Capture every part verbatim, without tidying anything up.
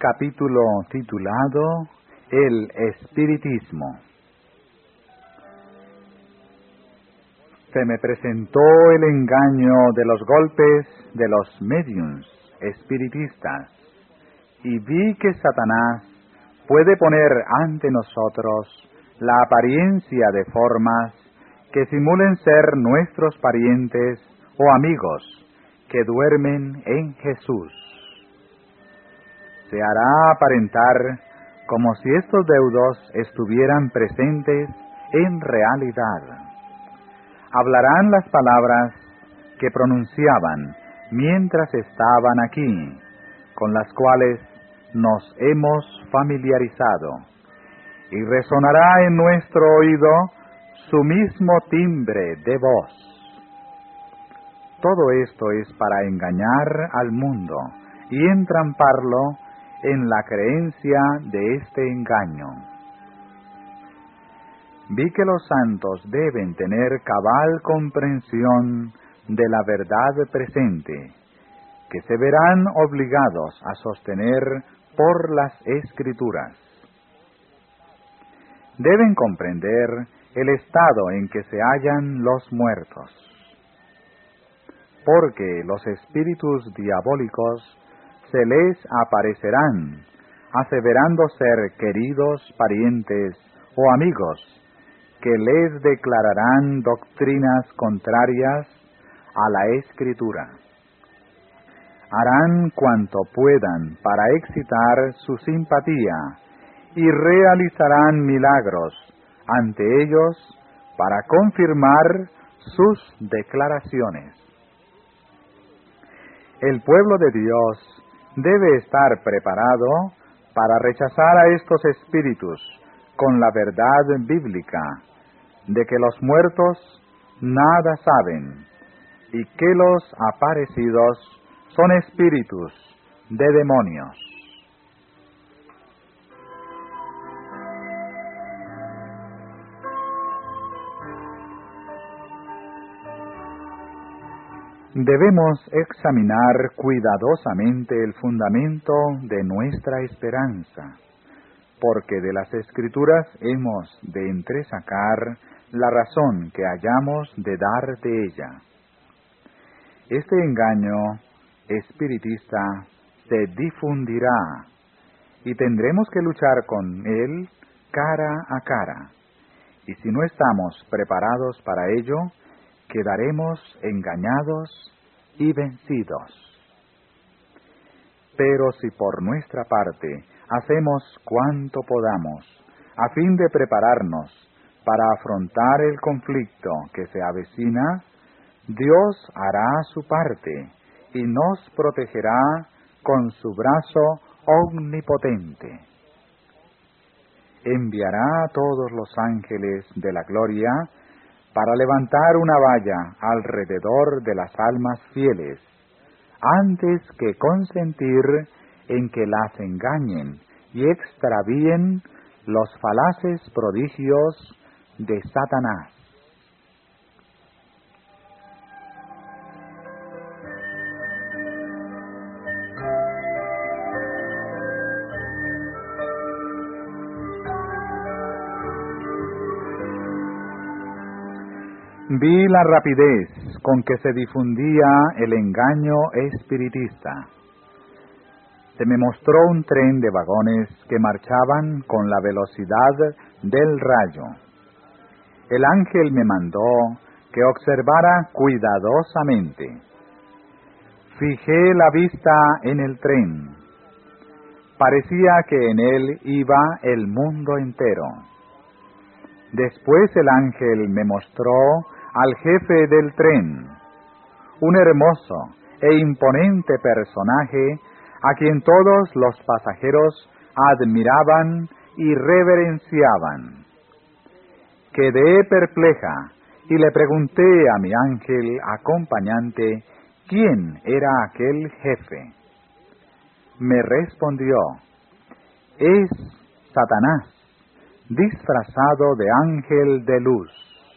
capítulo titulado El Espiritismo. Se me presentó el engaño de los golpes de los médiums espiritistas y vi que Satanás puede poner ante nosotros la apariencia de formas que simulen ser nuestros parientes o amigos que duermen en Jesús. Se hará aparentar como si estos deudos estuvieran presentes en realidad. Hablarán las palabras que pronunciaban mientras estaban aquí, con las cuales nos hemos familiarizado, y resonará en nuestro oído su mismo timbre de voz. Todo esto es para engañar al mundo y entramparlo en la creencia de este engaño. Vi que los santos deben tener cabal comprensión de la verdad presente, que se verán obligados a sostener por las Escrituras. Deben comprender el estado en que se hallan los muertos, porque los espíritus diabólicos se les aparecerán, aseverando ser queridos parientes o amigos, que les declararán doctrinas contrarias a la Escritura. Harán cuanto puedan para excitar su simpatía y realizarán milagros ante ellos para confirmar sus declaraciones. El pueblo de Dios debe estar preparado para rechazar a estos espíritus con la verdad bíblica de que los muertos nada saben y que los aparecidos son espíritus de demonios. Debemos examinar cuidadosamente el fundamento de nuestra esperanza, porque de las Escrituras hemos de entresacar la razón que hayamos de dar de ella. Este engaño espiritista se difundirá y tendremos que luchar con él cara a cara, y si no estamos preparados para ello, quedaremos engañados y vencidos. Pero si por nuestra parte hacemos cuanto podamos a fin de prepararnos para afrontar el conflicto que se avecina, Dios hará su parte y nos protegerá con su brazo omnipotente. Enviará a todos los ángeles de la gloria para levantar una valla alrededor de las almas fieles, antes que consentir en que las engañen y extravíen los falaces prodigios de Satanás. Vi la rapidez con que se difundía el engaño espiritista. Se me mostró un tren de vagones que marchaban con la velocidad del rayo. El ángel me mandó que observara cuidadosamente. Fijé la vista en el tren. Parecía que en él iba el mundo entero. Después el ángel me mostró al jefe del tren, un hermoso e imponente personaje a quien todos los pasajeros admiraban y reverenciaban. Quedé perpleja y le pregunté a mi ángel acompañante quién era aquel jefe. Me respondió: es Satanás, disfrazado de ángel de luz.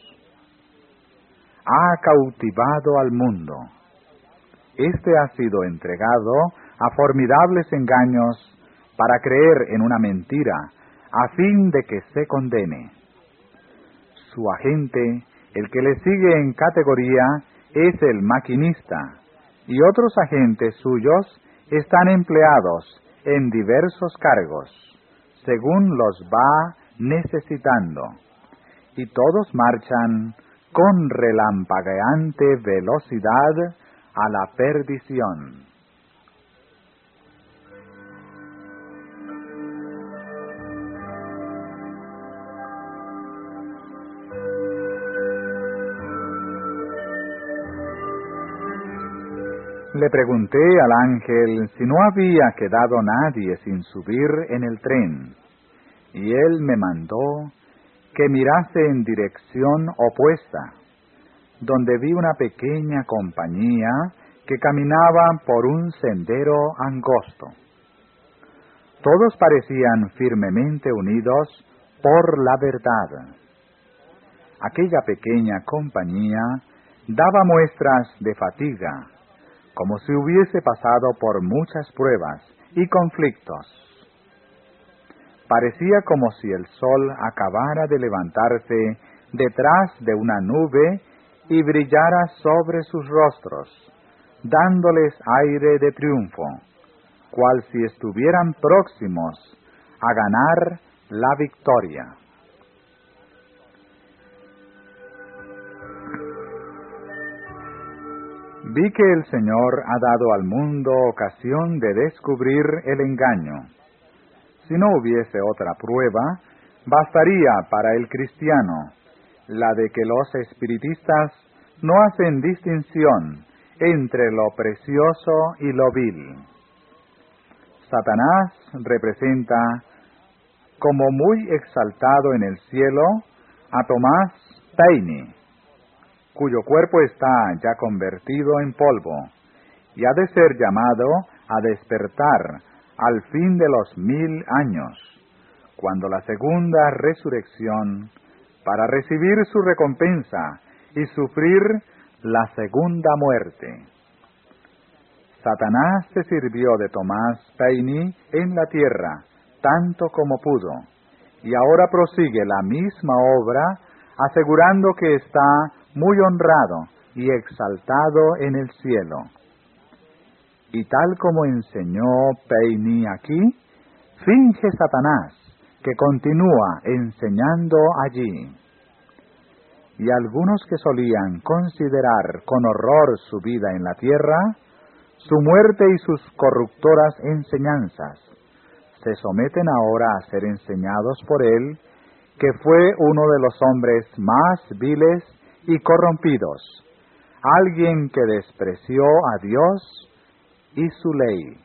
Ha cautivado al mundo. Este ha sido entregado a formidables engaños para creer en una mentira, a fin de que se condene. Su agente, el que le sigue en categoría, es el maquinista, y otros agentes suyos están empleados en diversos cargos, según los va necesitando, y todos marchan con relampagueante velocidad a la perdición. Le pregunté al ángel si no había quedado nadie sin subir en el tren, y él me mandó que mirase en dirección opuesta, donde vi una pequeña compañía que caminaba por un sendero angosto. Todos parecían firmemente unidos por la verdad. Aquella pequeña compañía daba muestras de fatiga, como si hubiese pasado por muchas pruebas y conflictos. Parecía como si el sol acabara de levantarse detrás de una nube y brillara sobre sus rostros, dándoles aire de triunfo, cual si estuvieran próximos a ganar la victoria. Vi que el Señor ha dado al mundo ocasión de descubrir el engaño. Si no hubiese otra prueba, bastaría para el cristiano la de que los espiritistas no hacen distinción entre lo precioso y lo vil. Satanás representa como muy exaltado en el cielo a Tomás Paine, cuyo cuerpo está ya convertido en polvo, y ha de ser llamado a despertar al fin de los mil años, cuando la segunda resurrección, para recibir su recompensa y sufrir la segunda muerte. Satanás se sirvió de Tomás Paine en la tierra, tanto como pudo, y ahora prosigue la misma obra, asegurando que está muy honrado y exaltado en el cielo. Y tal como enseñó Paine aquí, finge Satanás que continúa enseñando allí. Y algunos que solían considerar con horror su vida en la tierra, su muerte y sus corruptoras enseñanzas, se someten ahora a ser enseñados por él, que fue uno de los hombres más viles y corrompidos, alguien que despreció a Dios y su ley.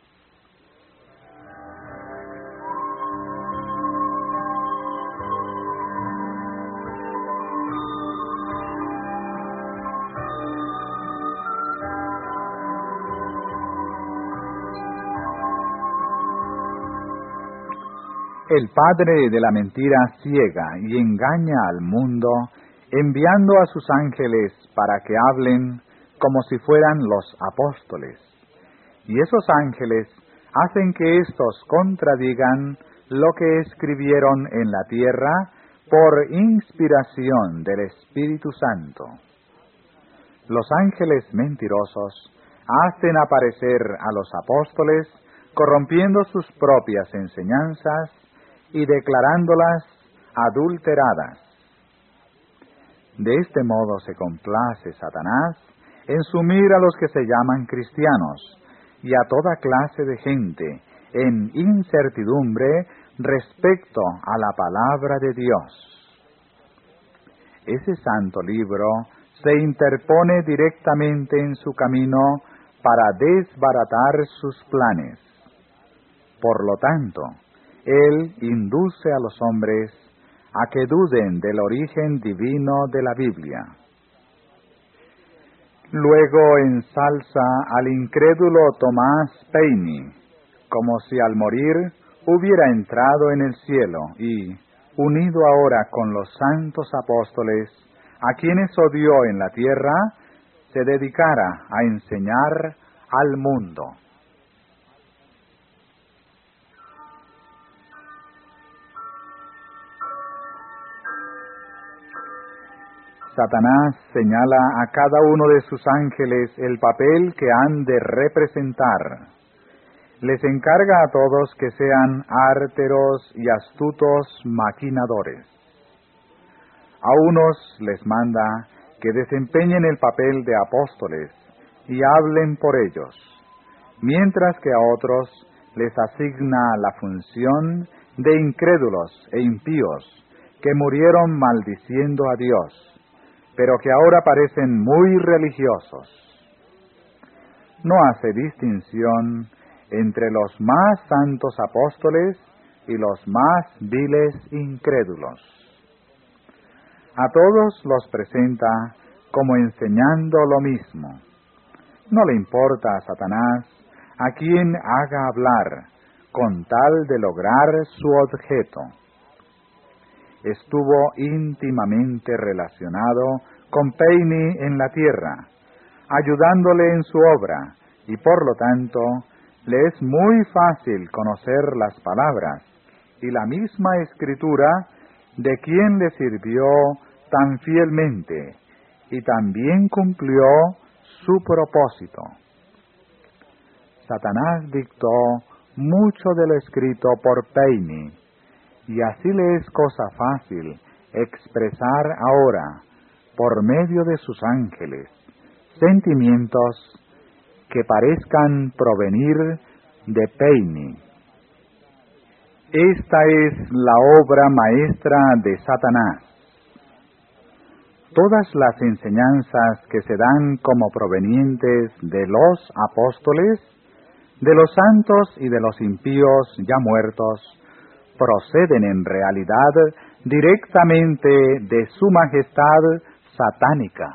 El padre de la mentira ciega y engaña al mundo, enviando a sus ángeles para que hablen como si fueran los apóstoles. Y esos ángeles hacen que éstos contradigan lo que escribieron en la tierra por inspiración del Espíritu Santo. Los ángeles mentirosos hacen aparecer a los apóstoles corrompiendo sus propias enseñanzas y declarándolas adulteradas. De este modo se complace Satanás en sumir a los que se llaman cristianos y a toda clase de gente en incertidumbre respecto a la palabra de Dios. Ese santo libro se interpone directamente en su camino para desbaratar sus planes. Por lo tanto, él induce a los hombres a que duden del origen divino de la Biblia. Luego ensalza al incrédulo Tomás Paine, como si al morir hubiera entrado en el cielo y, unido ahora con los santos apóstoles, a quienes odió en la tierra, se dedicara a enseñar al mundo. Satanás señala a cada uno de sus ángeles el papel que han de representar. Les encarga a todos que sean árteros y astutos maquinadores. A unos les manda que desempeñen el papel de apóstoles y hablen por ellos, mientras que a otros les asigna la función de incrédulos e impíos que murieron maldiciendo a Dios, pero que ahora parecen muy religiosos. No hace distinción entre los más santos apóstoles y los más viles incrédulos. A todos los presenta como enseñando lo mismo. No le importa a Satanás a quien haga hablar, con tal de lograr su objeto. Estuvo íntimamente relacionado con Peini en la tierra, ayudándole en su obra, y por lo tanto le es muy fácil conocer las palabras y la misma escritura de quien le sirvió tan fielmente y también cumplió su propósito. Satanás dictó mucho de lo escrito por Peini, y así le es cosa fácil expresar ahora, por medio de sus ángeles, sentimientos que parezcan provenir de Peini. Esta es la obra maestra de Satanás. Todas las enseñanzas que se dan como provenientes de los apóstoles, de los santos y de los impíos ya muertos, proceden en realidad directamente de su majestad satánica.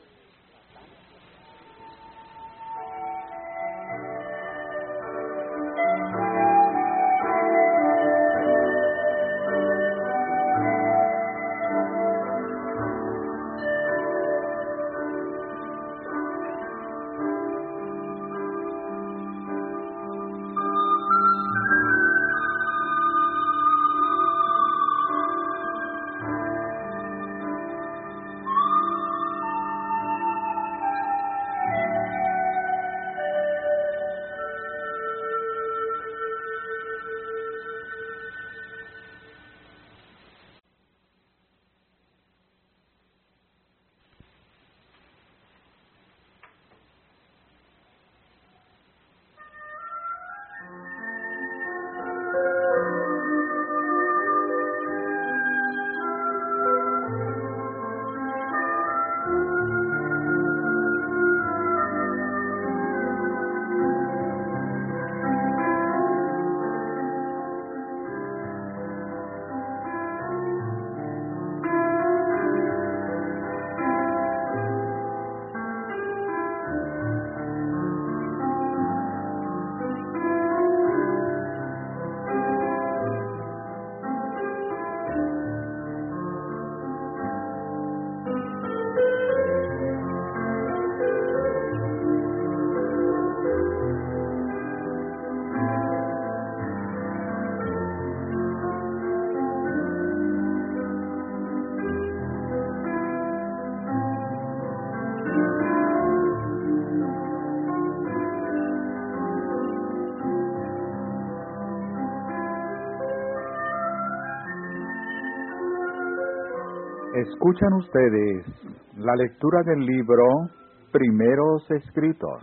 Escuchan ustedes la lectura del libro Primeros Escritos.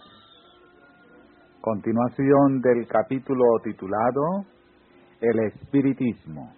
Continuación del capítulo titulado El Espiritismo.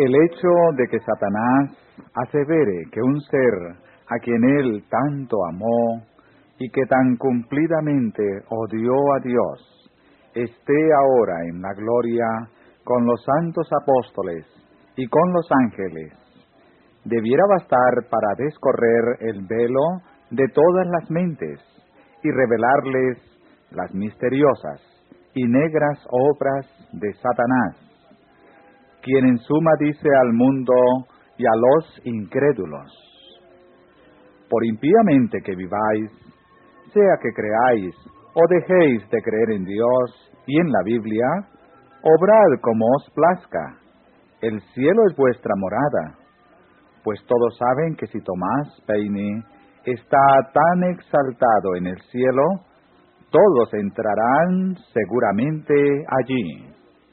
el hecho de que Satanás asevere que un ser a quien él tanto amó y que tan cumplidamente odió a Dios, esté ahora en la gloria con los santos apóstoles y con los ángeles, debiera bastar para descorrer el velo de todas las mentes y revelarles las misteriosas y negras obras de Satanás, quien en suma dice al mundo y a los incrédulos: por impíamente que viváis, sea que creáis o dejéis de creer en Dios y en la Biblia, obrad como os plazca, el cielo es vuestra morada, pues todos saben que si Tomás Paine está tan exaltado en el cielo, todos entrarán seguramente allí.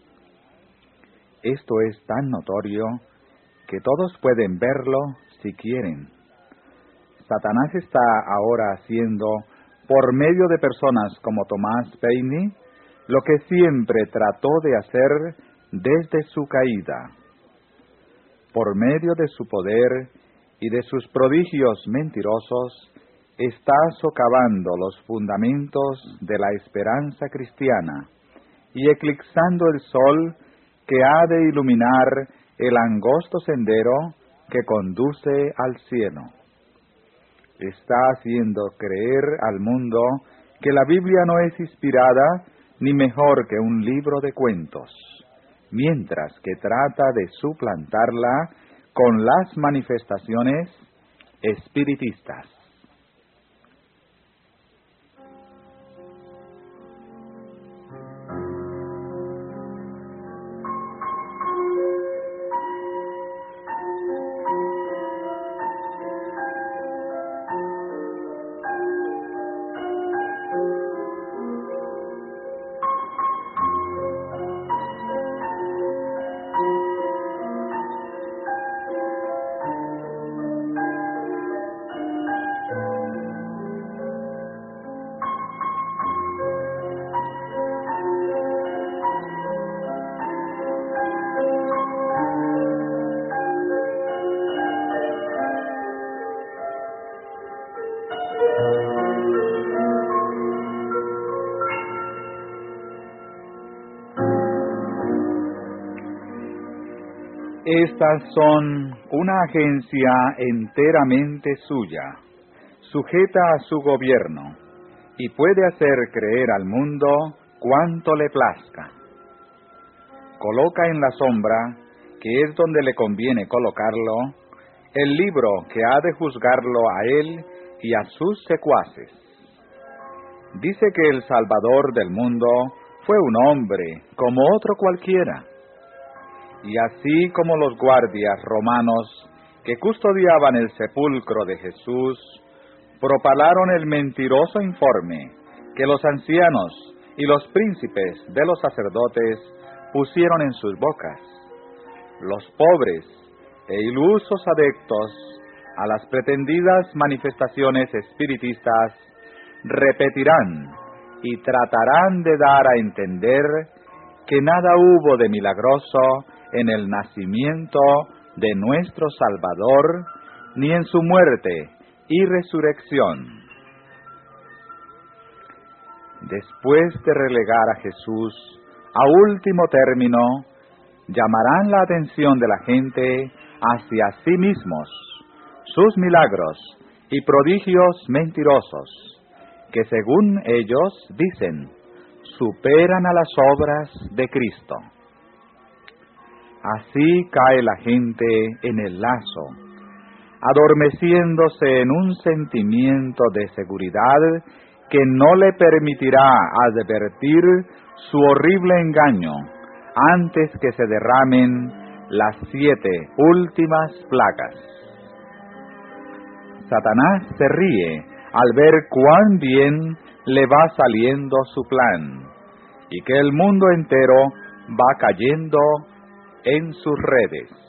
Esto es tan notorio que todos pueden verlo si quieren. Satanás está ahora haciendo, por medio de personas como Tomás Paine, lo que siempre trató de hacer desde su caída. Por medio de su poder y de sus prodigios mentirosos, está socavando los fundamentos de la esperanza cristiana y eclipsando el sol que ha de iluminar el angosto sendero que conduce al cielo. Está haciendo creer al mundo que la Biblia no es inspirada ni mejor que un libro de cuentos, mientras que trata de suplantarla con las manifestaciones espiritistas. Estas son una agencia enteramente suya, sujeta a su gobierno, y puede hacer creer al mundo cuanto le plazca. Coloca en la sombra, que es donde le conviene colocarlo, el libro que ha de juzgarlo a él y a sus secuaces. Dice que el Salvador del mundo fue un hombre como otro cualquiera. Y así como los guardias romanos que custodiaban el sepulcro de Jesús propalaron el mentiroso informe que los ancianos y los príncipes de los sacerdotes pusieron en sus bocas, los pobres e ilusos adeptos a las pretendidas manifestaciones espiritistas repetirán y tratarán de dar a entender que nada hubo de milagroso en el nacimiento de nuestro Salvador, ni en su muerte y resurrección. Después de relegar a Jesús a último término, llamarán la atención de la gente hacia sí mismos, sus milagros y prodigios mentirosos, que según ellos dicen, superan a las obras de Cristo. Así cae la gente en el lazo, adormeciéndose en un sentimiento de seguridad que no le permitirá advertir su horrible engaño antes que se derramen las siete últimas plagas. Satanás se ríe al ver cuán bien le va saliendo su plan y que el mundo entero va cayendo en sus redes.